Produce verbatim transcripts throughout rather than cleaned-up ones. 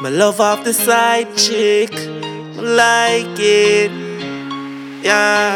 My love off the side chick, I like it, yeah.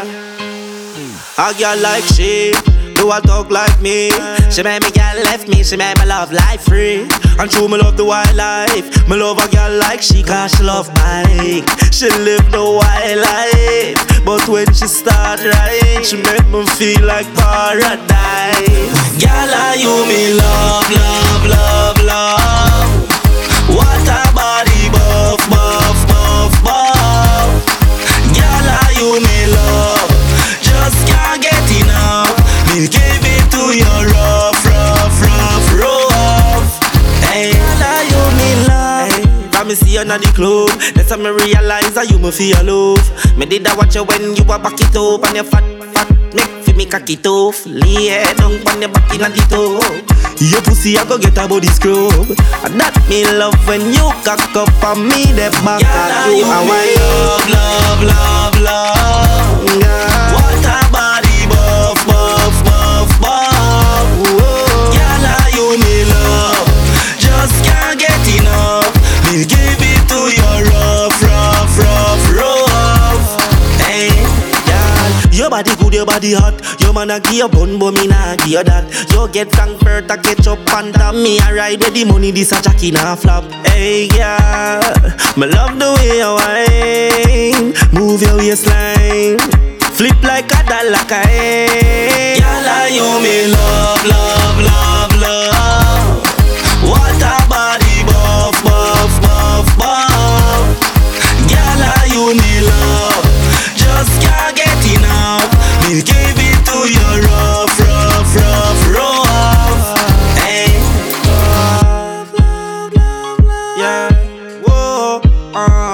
A girl like she, do a talk like me. She made me girl left me, she made my love life free. And true, me love the wildlife. Me love a girl like she, cause she love bike. She live the wild life, but when she start riding, she make me feel like paradise. Girl, are you me love, love, love, love? What a body, buff, buff, buff, buff. Girl, are you me love? Just can't get enough. Me give it to you rough, rough, rough, rough. Hey, girl, are you me love? Hey, from me see you in the club, that's how me realize that you me feel love. Me did I watch you when you were back it up and you fat, fat. Make fi me cock it off. Lay head down on your back inna the toe. Your pussy I go get a body scrub. And that me love when you cock up on me the back of you. I want love, love, love, love. Yeah. What a body, buff, buff, buff, buff. Girl, are you me love? Just can't get enough. Me give it to you rough, rough, rough, rough. Hey, girl, your body good, your body hot. Your man a give you bun, but me nah give you that. You get Frankfurter ketchup and top. Me a ride with the money, this a jack in a flop. Hey, girl, me love the way you whine. Move your waistline, flip like a dollar coin. Girl, are you me love, love, love, love? What a body, buff, buff, buff, buff. Girl, are you me love? Just can't get enough. Me give it to you rough, rough, rough, rough. Hey, yeah, whoa, uh.